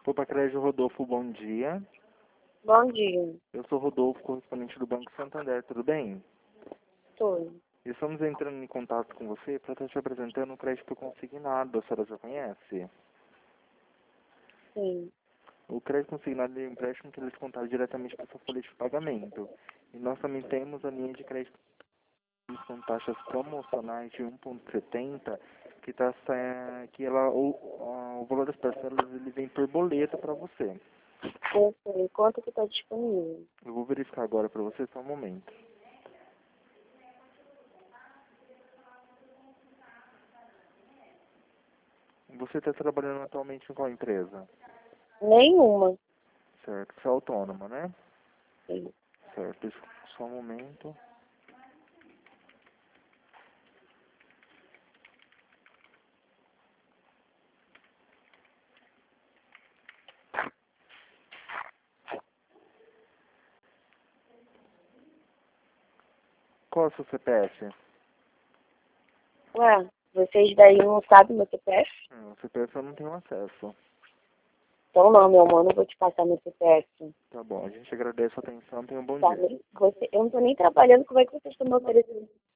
Opa, Crédito Rodolfo, bom dia. Bom dia. Eu sou Rodolfo, correspondente do Banco Santander, tudo bem? Tudo. Estamos entrando em contato com você para estar te apresentando o crédito consignado, a senhora já conhece? Sim. O crédito consignado é um empréstimo que eles contaram diretamente para sua folha de pagamento. E nós também temos a linha de crédito com taxas promocionais de 1,70, o valor das parcelas ele vem por boleto para você. Eu sei. Quanto que está disponível? Eu vou verificar agora para você, só um momento. Você está trabalhando atualmente em qual empresa? Nenhuma. Certo, você é autônoma, né? Sim. Certo, só um momento. Qual é o seu CPF? Ué, vocês daí não sabem meu CPF? O CPF eu não tenho acesso. Então não, meu amor, não vou te passar meu CPF. Tá bom, a gente agradece a atenção, tenha um bom Tá, dia. eu não tô nem trabalhando, como é que vocês estão me oferecendo?